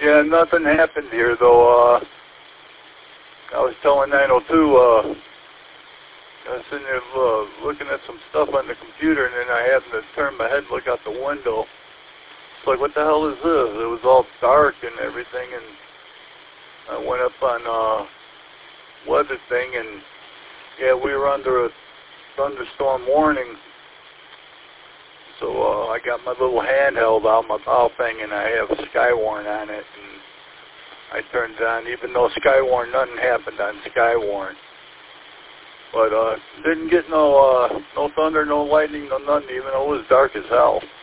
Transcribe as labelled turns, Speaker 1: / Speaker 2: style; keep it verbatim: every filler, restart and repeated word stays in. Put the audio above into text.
Speaker 1: Yeah, nothing happened here, though. Uh, I was telling nine oh two, uh, I was sitting there uh, looking at some stuff on the computer, and then I happened to turn my head and look out the window. It's like, what the hell is this? It was all dark and everything, and I went up on uh, weather thing, and yeah, we were under a thunderstorm warning. So uh, I got my little handheld out, my bow thing, and I have Skywarn on it. And I turned it on, even though Skywarn, nothing happened on Skywarn. But uh, didn't get no uh, no thunder, no lightning, no nothing, even though it was dark as hell.